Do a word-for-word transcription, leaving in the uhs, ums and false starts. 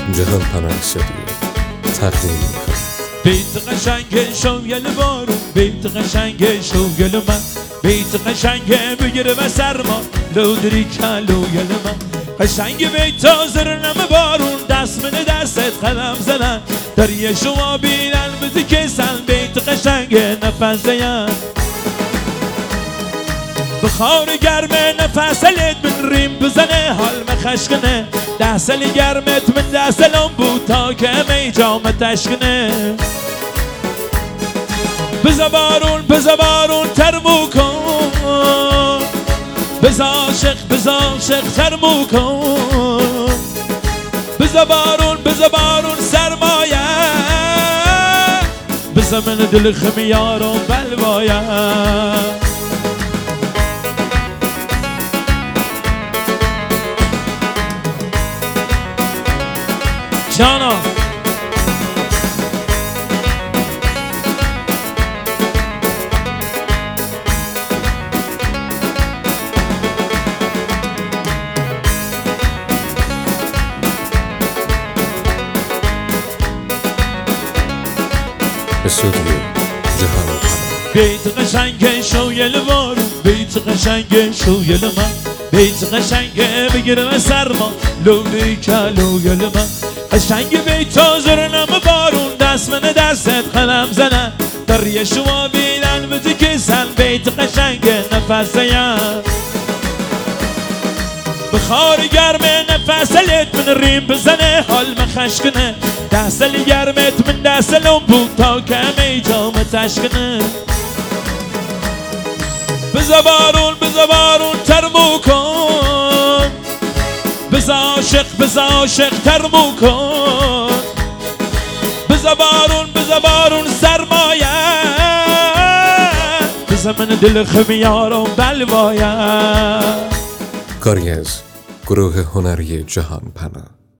جهان پناه استودیو تقدیم می‌کند. بیت قشنگ شوگل بارون، بیت قشنگ شوگل من، بیت قشنگ بگیره و سرما لودری کلوگل من. قشنگ بیت آزر نم بارون، دست من دستت قلم زنن دریه شما بینن بزی کسن. بیت قشنگ نفس زین بخار گرمه نفسلت من ریم بزنه حال مخشکنه. دستل گرمت من دستلم بود تا که می جام تشکنه. بزا بارون بزا بارون ترمو کن، بزا عاشق بزا عاشق ترمو کن. بزا بارون بزا بارون سرمایه، بزا من دل خمیارم بلوایا. جانا استودیو جهان پناه. بیت قشنگ شوگل بارون، بیت قشنگ شوگل من، بیت قشنگ بگیره و سرما لولی کلوگل من. قشنگ بیت آزر نم بارون، دست من دستت قلم زنن دریه شما بینن بزی کسن. بیت قشنگ نفس زین بخار گرمه نفسلت من ریم بزنه حال مخشکنه. دستل گرمت من دستلم بود تا کمی جام تشکنه. بزا بارون بزا بارون ترمو کن، بزا عاشق بزا عاشق ترمو کن. بزا بارون بزا بارون سرمایه، بزا من دل خمیارم بلوایا. کاری از گروه هنری جهان پناه.